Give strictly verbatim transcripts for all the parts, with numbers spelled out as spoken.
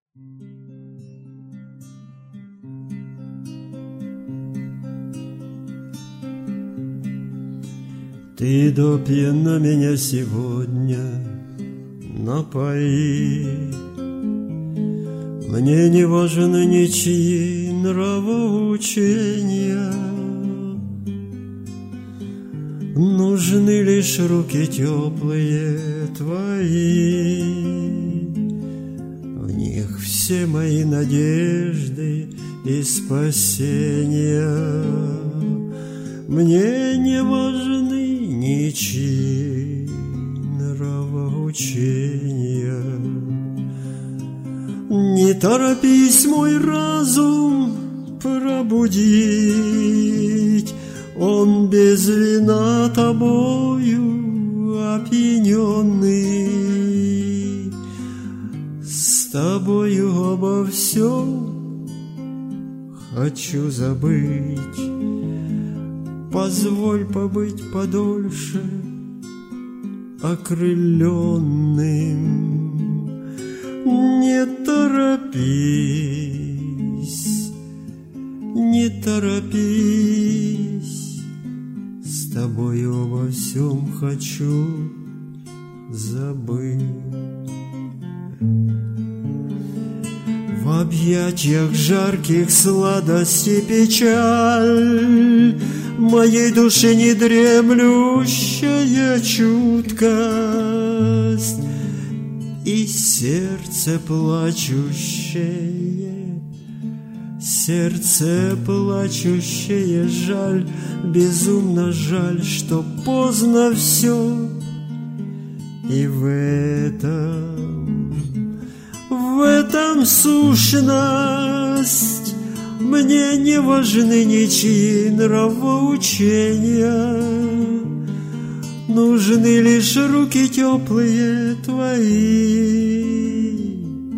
Ты допьяна меня сегодня напои. Мне не важны ничьи нравоучения, нужны лишь руки теплые твои. В них все мои надежды и спасения. Мне не важны ничьи нравоучения. Не торопись мой разум пробудить, он без вина тобою опьяненный. С тобою обо всем хочу забыть. Позволь побыть подольше окрыленным. Не торопись, не торопись, с тобою обо всем хочу забыть. В объятиях жарких сладость и печаль, моей душе недремлющая чуткость и сердце плачущее, сердце плачущее жаль, безумно жаль, что поздно все. И в этом, в этом сущность. Мне не важны ничьи нравоучения, нужны лишь руки теплые твои.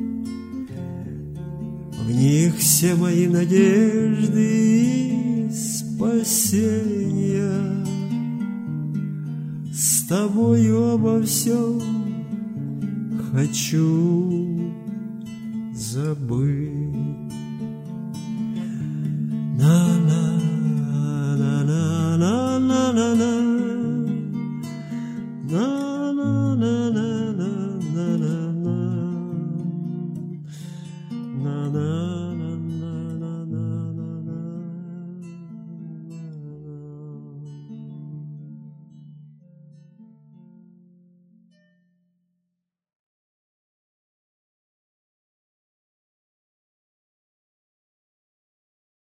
В них все мои надежды и спасения. С тобою обо всем хочу забыть. На